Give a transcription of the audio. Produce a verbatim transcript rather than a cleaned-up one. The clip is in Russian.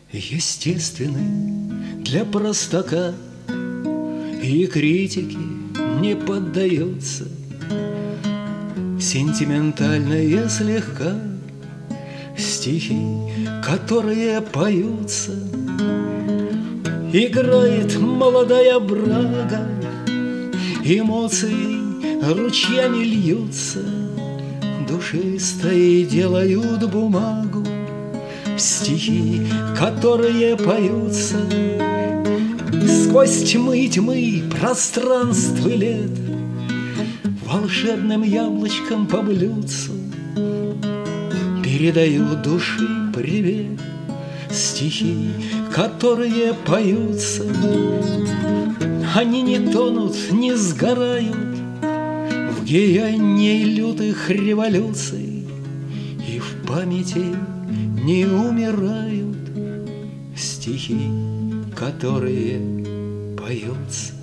естественный для простака и критики не поддается, сентиментальные слегка стихи, которые поются. Играет молодая брага, эмоции ручьями льются, душистые делают бумагу, стихи, которые поются. Сквозь тьмы тьмы пространств и лет волшебным яблочком по блюдцу передаю души привет, стихи, которые поются. Они не тонут, не сгорают в гиене лютых революций и в памяти не умирают стихи, которые поются.